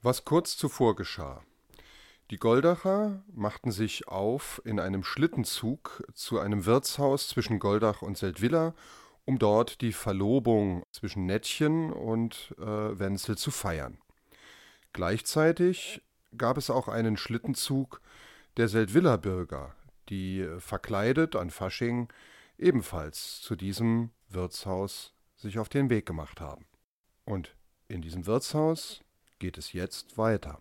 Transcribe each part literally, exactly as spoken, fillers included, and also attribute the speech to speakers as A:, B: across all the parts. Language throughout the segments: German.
A: Was kurz zuvor geschah. Die Goldacher machten sich auf in einem Schlittenzug zu einem Wirtshaus zwischen Goldach und Seldwyla, um dort die Verlobung zwischen Nettchen und äh, Wenzel zu feiern. Gleichzeitig gab es auch einen Schlittenzug der Seldwyla-Bürger, die äh, verkleidet an Fasching ebenfalls zu diesem Wirtshaus sich auf den Weg gemacht haben. Und in diesem Wirtshaus geht es jetzt weiter.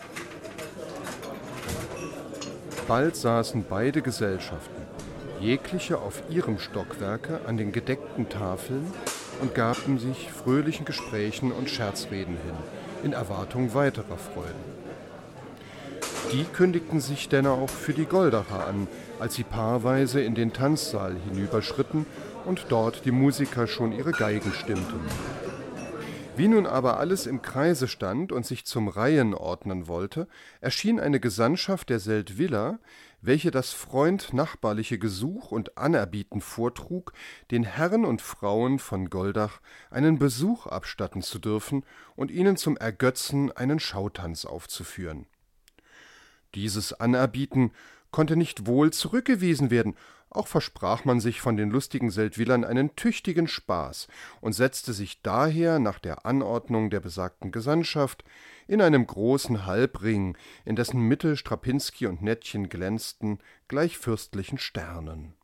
A: Bald saßen beide Gesellschaften, jegliche auf ihrem Stockwerke, an den gedeckten Tafeln und gaben sich fröhlichen Gesprächen und Scherzreden hin, in Erwartung weiterer Freuden. Die kündigten sich denn auch für die Goldacher an, als sie paarweise in den Tanzsaal hinüberschritten und dort die Musiker schon ihre Geigen stimmten. Wie nun aber alles im Kreise stand und sich zum Reihen ordnen wollte, erschien eine Gesandtschaft der Seldwyler, welche das freund-nachbarliche Gesuch und Anerbieten vortrug, den Herren und Frauen von Goldach einen Besuch abstatten zu dürfen und ihnen zum Ergötzen einen Schautanz aufzuführen. Dieses Anerbieten konnte nicht wohl zurückgewiesen werden, auch versprach man sich von den lustigen Seldwylern einen tüchtigen Spaß und setzte sich daher nach der Anordnung der besagten Gesandtschaft in einem großen Halbring, in dessen Mitte Strapinski und Nettchen glänzten, gleich fürstlichen Sternen.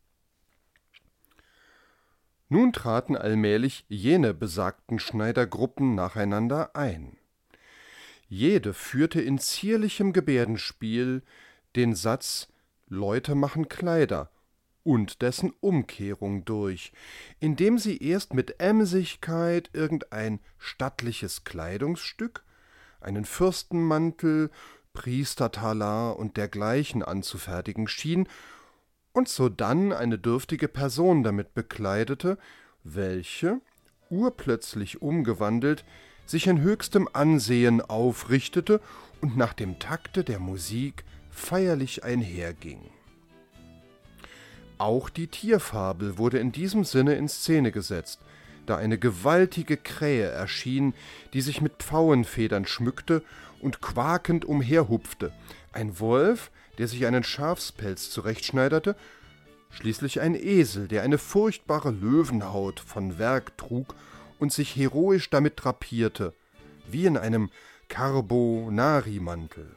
A: Nun traten allmählich jene besagten Schneidergruppen nacheinander ein. Jede führte in zierlichem Gebärdenspiel den Satz »Leute machen Kleider« und dessen Umkehrung durch, indem sie erst mit Emsigkeit irgendein stattliches Kleidungsstück, einen Fürstenmantel, Priestertalar und dergleichen anzufertigen schien und sodann eine dürftige Person damit bekleidete, welche, urplötzlich umgewandelt, sich in höchstem Ansehen aufrichtete und nach dem Takte der Musik feierlich einherging. Auch die Tierfabel wurde in diesem Sinne in Szene gesetzt, da eine gewaltige Krähe erschien, die sich mit Pfauenfedern schmückte und quakend umherhupfte, ein Wolf, der sich einen Schafspelz zurechtschneiderte, schließlich ein Esel, der eine furchtbare Löwenhaut von Werg trug und sich heroisch damit drapierte, wie in einem Carbonari-Mantel.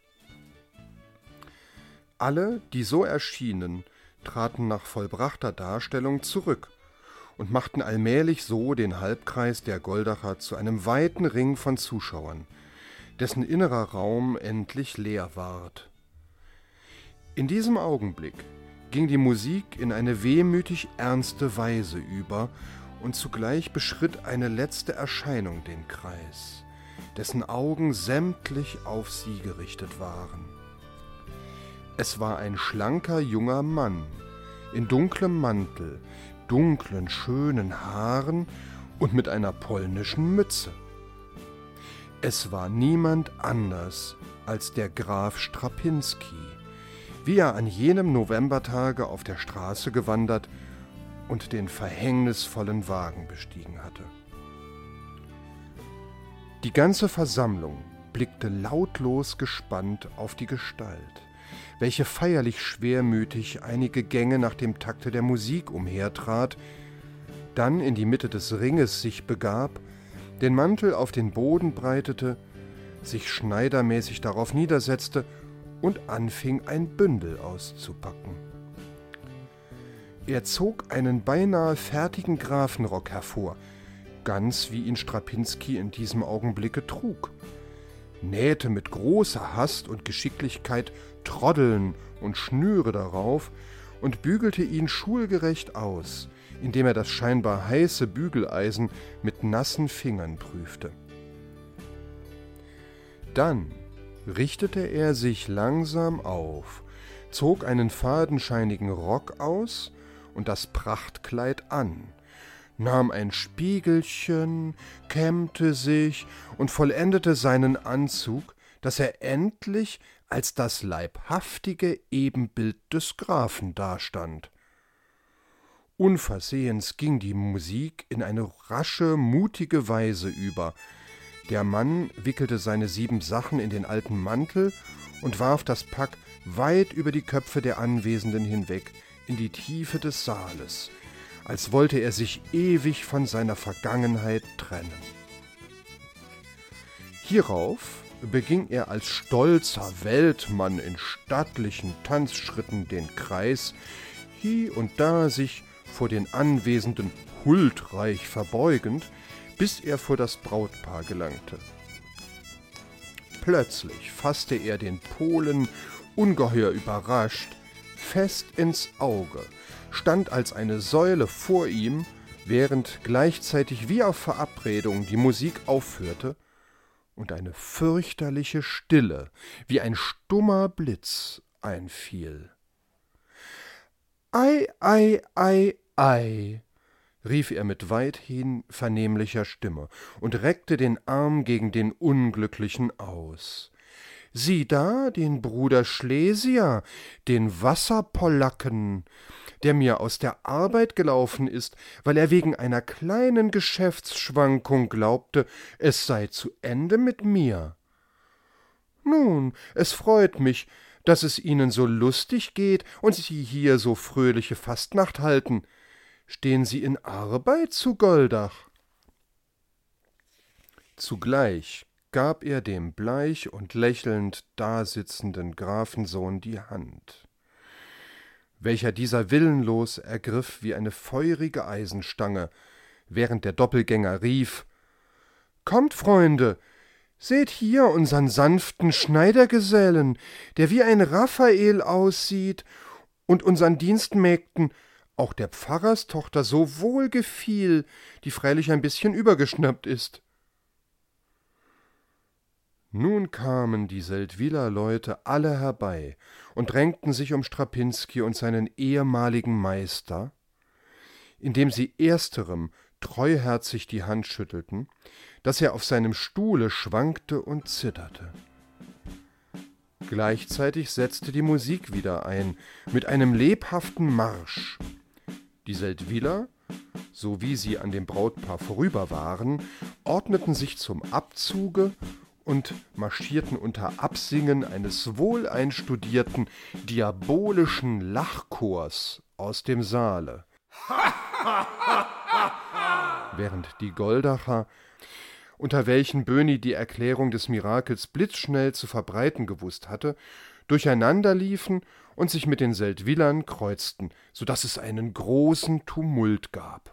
A: Alle, die so erschienen, traten nach vollbrachter Darstellung zurück und machten allmählich so den Halbkreis der Goldacher zu einem weiten Ring von Zuschauern, dessen innerer Raum endlich leer ward. In diesem Augenblick ging die Musik in eine wehmütig ernste Weise über, und zugleich beschritt eine letzte Erscheinung den Kreis, dessen Augen sämtlich auf sie gerichtet waren. Es war ein schlanker junger Mann, in dunklem Mantel, dunklen, schönen Haaren und mit einer polnischen Mütze. Es war niemand anders als der Graf Strapinski, wie er an jenem Novembertage auf der Straße gewandert und den verhängnisvollen Wagen bestiegen hatte. Die ganze Versammlung blickte lautlos gespannt auf die Gestalt, welche feierlich schwermütig einige Gänge nach dem Takte der Musik umhertrat, dann in die Mitte des Ringes sich begab, den Mantel auf den Boden breitete, sich schneidermäßig darauf niedersetzte und anfing, ein Bündel auszupacken. Er zog einen beinahe fertigen Grafenrock hervor, ganz wie ihn Strapinski in diesem Augenblicke trug, nähte mit großer Hast und Geschicklichkeit Troddeln und Schnüre darauf und bügelte ihn schulgerecht aus, indem er das scheinbar heiße Bügeleisen mit nassen Fingern prüfte. Dann richtete er sich langsam auf, zog einen fadenscheinigen Rock aus und das Prachtkleid an, nahm ein Spiegelchen, kämmte sich und vollendete seinen Anzug, dass er endlich als das leibhaftige Ebenbild des Grafen dastand. Unversehens ging die Musik in eine rasche, mutige Weise über, Der Mann wickelte seine sieben Sachen in den alten Mantel und warf das Pack weit über die Köpfe der Anwesenden hinweg in die Tiefe des Saales, als wollte er sich ewig von seiner Vergangenheit trennen. Hierauf beging er als stolzer Weltmann in stattlichen Tanzschritten den Kreis, hie und da sich vor den Anwesenden huldreich verbeugend, bis er vor das Brautpaar gelangte. Plötzlich fasste er den Polen, ungeheuer überrascht, fest ins Auge, stand als eine Säule vor ihm, während gleichzeitig wie auf Verabredung die Musik aufhörte und eine fürchterliche Stille wie ein stummer Blitz einfiel. »Ei, ei, ei, ei«, rief er mit weithin vernehmlicher Stimme und reckte den Arm gegen den Unglücklichen aus. »Sieh da, den Bruder Schlesier, den Wasserpolacken, der mir aus der Arbeit gelaufen ist, weil er wegen einer kleinen Geschäftsschwankung glaubte, es sei zu Ende mit mir. Nun, es freut mich, dass es Ihnen so lustig geht und Sie hier so fröhliche Fastnacht halten. Stehen Sie in Arbeit zu Goldach?« Zugleich gab er dem bleich und lächelnd dasitzenden Grafensohn die Hand, welcher dieser willenlos ergriff wie eine feurige Eisenstange, während der Doppelgänger rief: »Kommt, Freunde, seht hier unsern sanften Schneidergesellen, der wie ein Raphael aussieht und unseren Dienstmägden auch der Pfarrerstochter so wohl gefiel, die freilich ein bisschen übergeschnappt ist.« Nun kamen die Seldwyler Leute alle herbei und drängten sich um Strapinski und seinen ehemaligen Meister, indem sie ersterem treuherzig die Hand schüttelten, dass er auf seinem Stuhle schwankte und zitterte. Gleichzeitig setzte die Musik wieder ein, mit einem lebhaften Marsch. Die Seldwyler, so wie sie an dem Brautpaar vorüber waren, ordneten sich zum Abzuge und marschierten unter Absingen eines wohleinstudierten, diabolischen Lachchors aus dem Saale, während die Goldacher, unter welchen Böhni die Erklärung des Mirakels blitzschnell zu verbreiten gewusst hatte, durcheinanderliefen und sich mit den Seldwylern kreuzten, so daß es einen großen Tumult gab.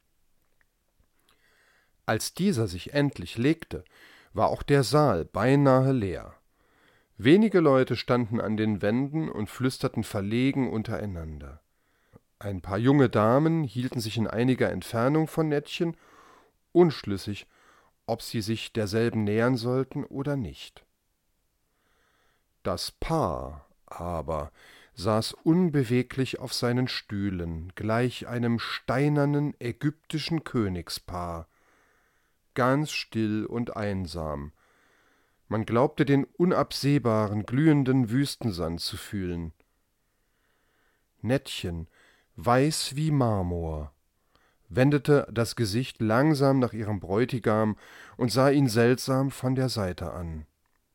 A: Als dieser sich endlich legte, war auch der Saal beinahe leer. Wenige Leute standen an den Wänden und flüsterten verlegen untereinander. Ein paar junge Damen hielten sich in einiger Entfernung von Nettchen, unschlüssig, ob sie sich derselben nähern sollten oder nicht. Das Paar aber saß unbeweglich auf seinen Stühlen, gleich einem steinernen ägyptischen Königspaar, ganz still und einsam. Man glaubte den unabsehbaren, glühenden Wüstensand zu fühlen. Nettchen, weiß wie Marmor, wendete das Gesicht langsam nach ihrem Bräutigam und sah ihn seltsam von der Seite an.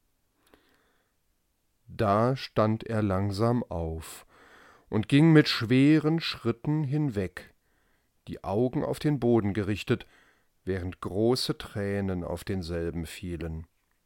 A: Da stand er langsam auf und ging mit schweren Schritten hinweg, die Augen auf den Boden gerichtet, während große Tränen auf denselben fielen.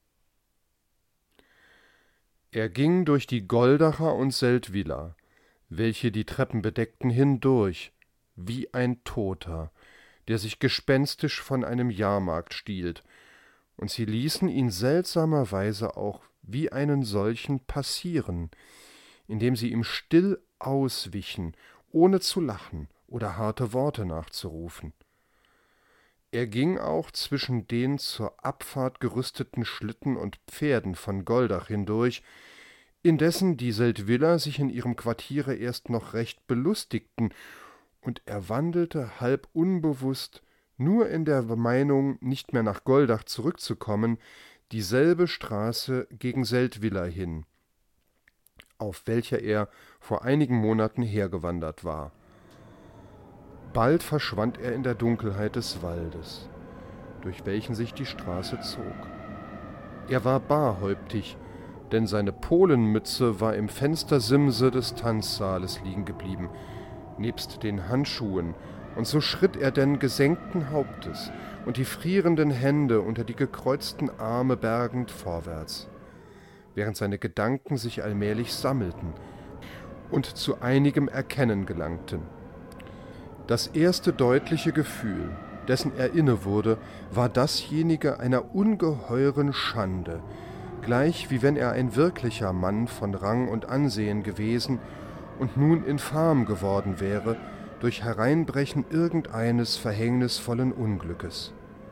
A: Er ging durch die Goldacher und Seldwyler, welche die Treppen bedeckten, hindurch, wie ein Toter, der sich gespenstisch von einem Jahrmarkt stiehlt, und sie ließen ihn seltsamerweise auch wie einen solchen passieren, indem sie ihm still auswichen, ohne zu lachen oder harte Worte nachzurufen. Er ging auch zwischen den zur Abfahrt gerüsteten Schlitten und Pferden von Goldach hindurch, indessen die Seldwyler sich in ihrem Quartiere erst noch recht belustigten, und er wandelte halb unbewusst, nur in der Meinung, nicht mehr nach Goldach zurückzukommen, dieselbe Straße gegen Seldwyla hin, auf welcher er vor einigen Monaten hergewandert war. Bald verschwand er in der Dunkelheit des Waldes. durch welchen sich die Straße zog. Er war barhäuptig, denn seine Polenmütze war im Fenstersimse des Tanzsaales liegen geblieben, nebst den Handschuhen, und so schritt er denn gesenkten Hauptes und die frierenden Hände unter die gekreuzten Arme bergend vorwärts, während seine Gedanken sich allmählich sammelten und zu einigem Erkennen gelangten. Das erste deutliche Gefühl, dessen er inne wurde, war dasjenige einer ungeheuren Schande, gleich wie wenn er ein wirklicher Mann von Rang und Ansehen gewesen und nun infam geworden wäre durch Hereinbrechen irgendeines verhängnisvollen Unglückes.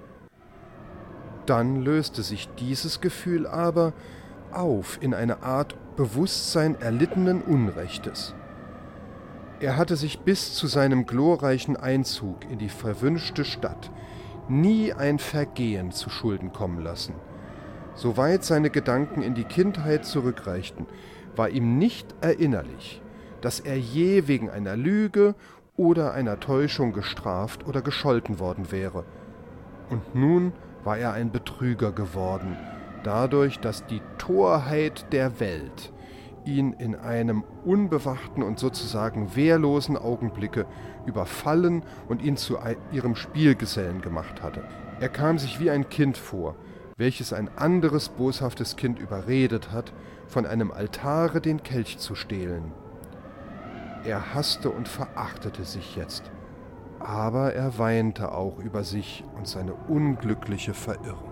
A: Dann löste sich dieses Gefühl aber auf in eine Art Bewusstsein erlittenen Unrechtes. Er hatte sich bis zu seinem glorreichen Einzug in die verwünschte Stadt nie ein Vergehen zu Schulden kommen lassen. Soweit seine Gedanken in die Kindheit zurückreichten, war ihm nicht erinnerlich, dass er je wegen einer Lüge oder einer Täuschung gestraft oder gescholten worden wäre. Und nun war er ein Betrüger geworden, dadurch, dass die Torheit der Welt ihn in einem unbewachten und sozusagen wehrlosen Augenblicke überfallen und ihn zu ihrem Spielgesellen gemacht hatte. Er kam sich wie ein Kind vor, welches ein anderes boshaftes Kind überredet hat, von einem Altare den Kelch zu stehlen. Er hasste und verachtete sich jetzt, aber er weinte auch über sich und seine unglückliche Verirrung.